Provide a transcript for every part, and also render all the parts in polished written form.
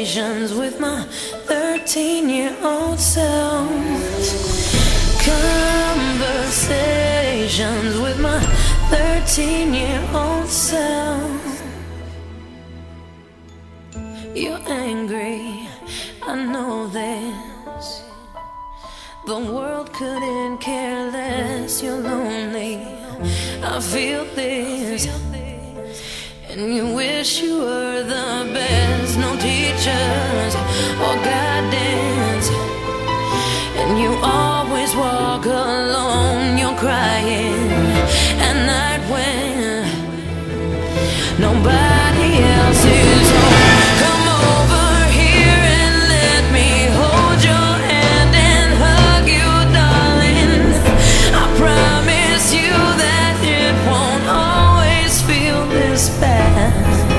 Conversations with my 13-year-old self. Conversations with my 13-year-old self. You're angry, I know this. The world couldn't care less. You're lonely, I feel this. And you wish you were the best. No teachers or guidance, and you always walk alone. You're crying at night when nobody else is home. Come over here and let me hold your hand and hug you, darling. I promise you that it won't always feel this bad.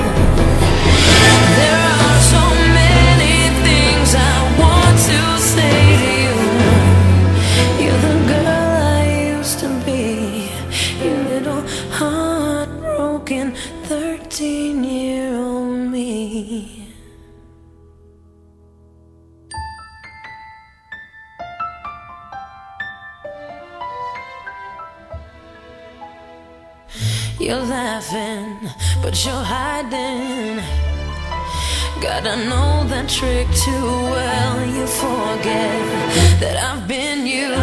There are so many things I want to say to you. You're the girl I used to be, you little heartbroken 13-year-old me. You're laughing, but you're hiding. Gotta know that trick too well. You forget that I've been you,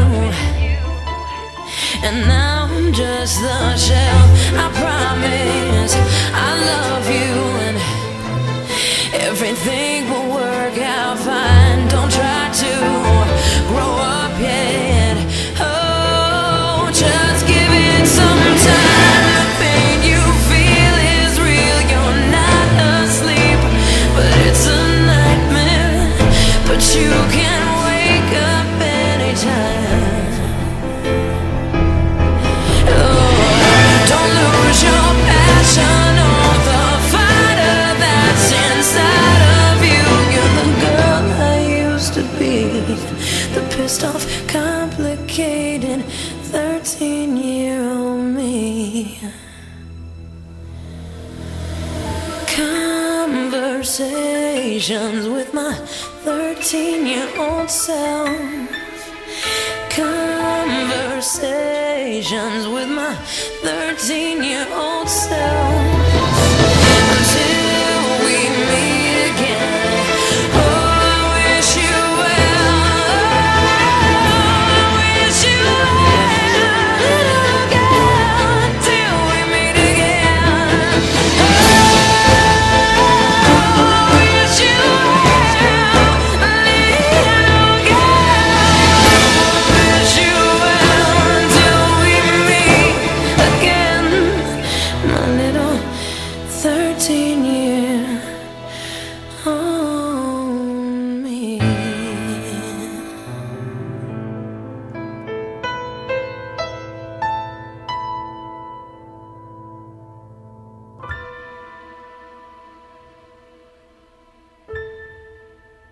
and now I'm just the shell. I promise I love you, and everything will work out fine. Don't try to grow up yet. Oh, just give it some time. The pain you feel is real. You're not asleep, but it's a nightmare. But you can wake up anytime. Don't lose your passion or the fighter that's inside of you. You're the girl I used to be, the pissed off, complicated 13-year-old me. Conversations with my 13-year-old self. Conversations with my 13-year-old self. Until we meet again. Oh, I wish you well. I wish you well, little girl. Until we meet again. Oh, I wish you well, little girl. Wish you well until we meet again, my little